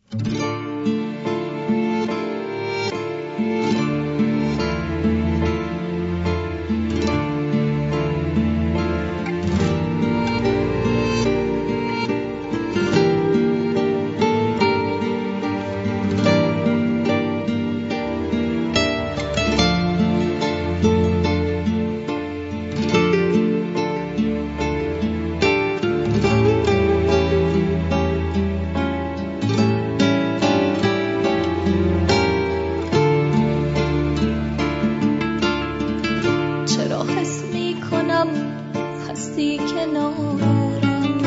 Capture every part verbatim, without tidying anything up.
هستی کنارم،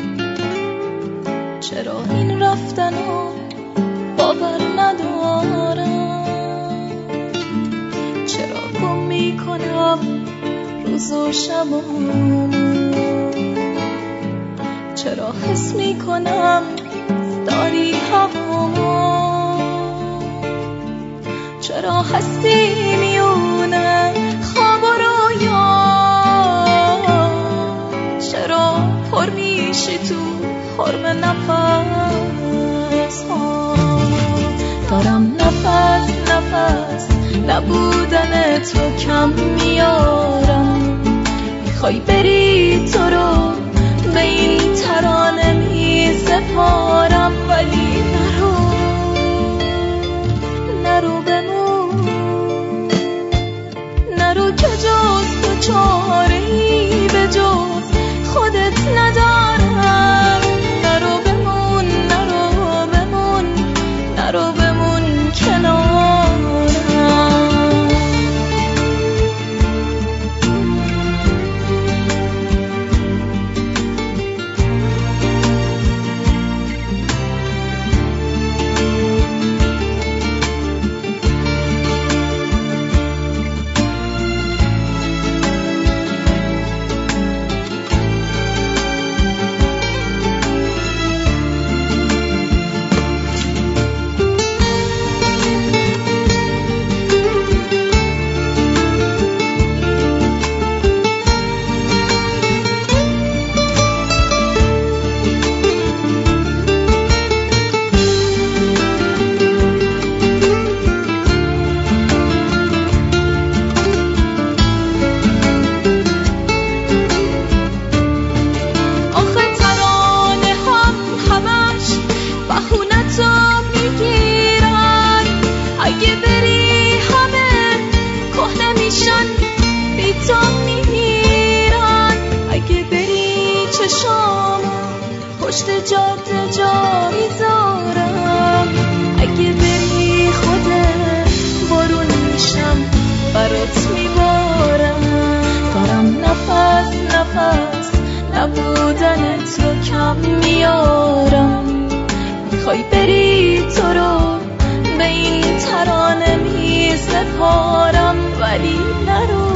چرا این رفتنو باور ندارم، چرا گم میکنم روز و شبام، چرا حس میکنم داری هوامو، چرا هستی میونه خواب و رویا، چرا پر میشی تو حرم نفس ها، دارم نفس نفس نبودن تو کم میارم، میخوای بری تو رو به این ترانه میسپارم، ولی نرو نرو بمون، نرو که جز تو چاره‌ای به جز خودت ندارم، نرو بمون نرو بمون نرو بمون کنارم. پشت جاده جا میذارم، اگه بری خودت بارون میشم برات میبارم، دارم نفس نفس نبودن تو کم میارم، میخوای بری تو رو به این ترانه میسپارم، ولی نرو